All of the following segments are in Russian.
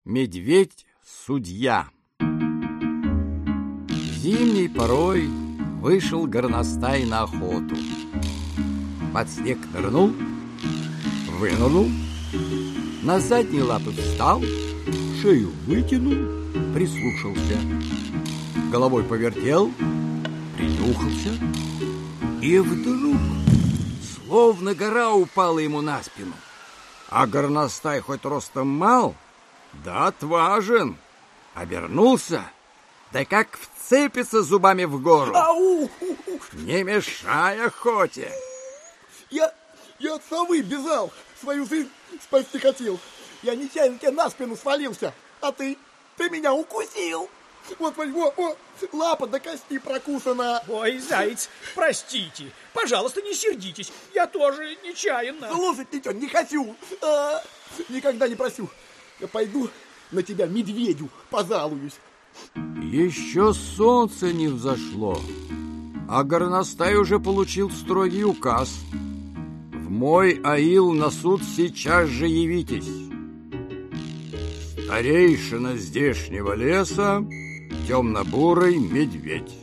Медведь-судья. Зимней порой вышел горностай на охоту. Под снег нырнул, вынырнул, на задние лапы встал, шею вытянул, прислушался, головой повертел, принюхался, и вдруг словно гора упала ему на спину. А горностай хоть ростом мал, да отважен. Обернулся, да как вцепится зубами в гору. Ау! Не мешай охоте. Я от совы бежал, свою жизнь спасти хотел. Я нечаянно тебе на спину свалился, а ты меня укусил. Вот, лапа до кости прокусана. Ой, заяц, простите, пожалуйста, не сердитесь, я тоже нечаянно. Слушать ничего не хочу, никогда не просю. Я пойду на тебя медведю пожалуюсь. Еще солнце не взошло, а горностай уже получил строгий указ: в мой аил на суд сейчас же явитесь. Старейшина здешнего леса темно-бурый медведь.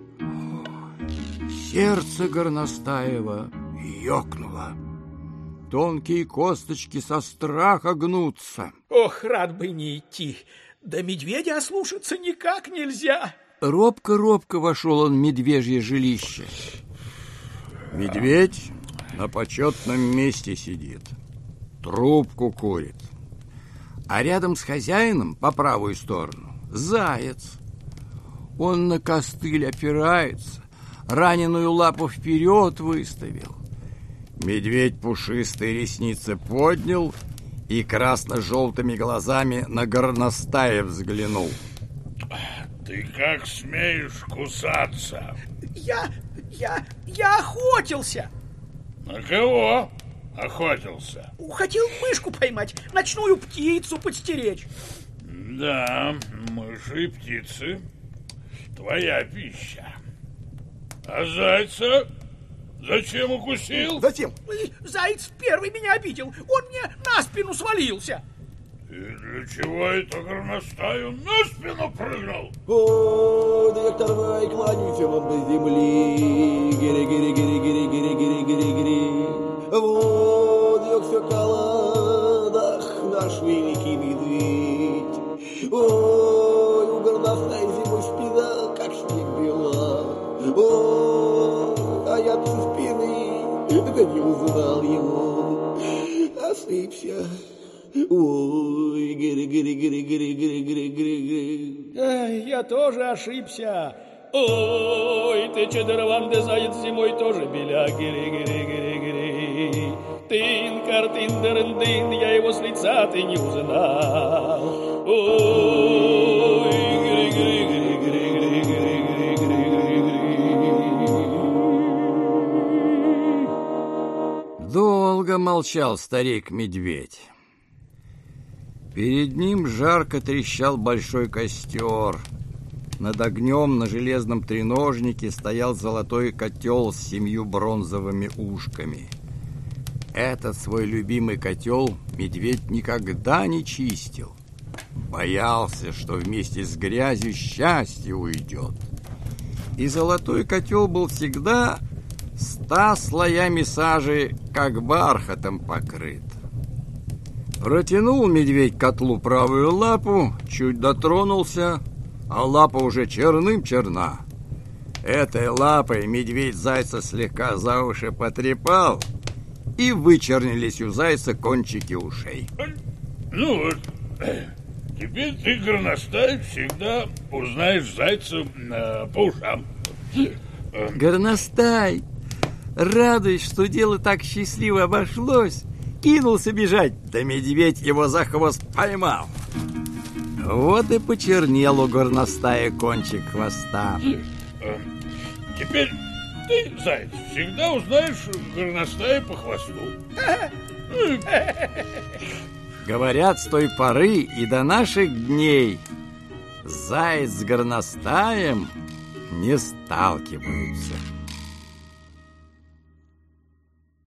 Сердце горностаева ёкнуло. Тонкие косточки со страха гнутся. Ох, рад бы не идти, да медведя ослушаться никак нельзя. Робко-робко вошел он в медвежье жилище. Медведь на почетном месте сидит, трубку курит. А рядом с хозяином, по правую сторону, заяц. Он на костыль опирается, раненую лапу вперед выставил. Медведь пушистые ресницы поднял и красно-желтыми глазами на горностая взглянул. Ты как смеешь кусаться? Я охотился. На кого охотился? Хотел мышку поймать, ночную птицу подстеречь. Да, мыши и птицы твоя пища. А зайца зачем укусил? Зачем? Заяц первый меня обидел, он мне на спину свалился. И для чего это горностаю на спину прыгнул? О, доктор Вай, кланяйся вам до земли. Гири-гири-гири-гири-гири-гири-гири-гири. Вот як все каладах наш великий медведь. Ой, у горностая зимой спина, как снег бела. Ой, а я со спины, да не узнал его. Осыпься. Ой, гири-гири-гири-гири-гири-гири. Я тоже ошибся. Ой, ты чедерван, да заяц зимой тоже беля. Гири-гири-гири-гири. Тын-картын-дырын-дын, я его с лица ты не узнал. Ой, гири-гири-гири-гири-гири-гири-гири. Долго молчал старик-медведь. Перед ним жарко трещал большой костер. Над огнем на железном треножнике стоял золотой котел с 7 бронзовыми ушками. Этот свой любимый котел медведь никогда не чистил. Боялся, что вместе с грязью счастье уйдет. И золотой котел был всегда 100 слоями сажи, как бархатом покрыт. Протянул медведь к котлу правую лапу, чуть дотронулся, а лапа уже черным-черна. Этой лапой медведь зайца слегка за уши потрепал, и вычернились у зайца кончики ушей. Ну вот, теперь ты, горностай, всегда узнаешь зайца по ушам. Горностай, радуясь, что дело так счастливо обошлось, кинулся бежать, да медведь его за хвост поймал. Вот и почернел у горностая кончик хвоста. Теперь ты, заяц, всегда узнаешь горностая по хвосту. Говорят, с той поры и до наших дней заяц с горностаем не сталкиваются.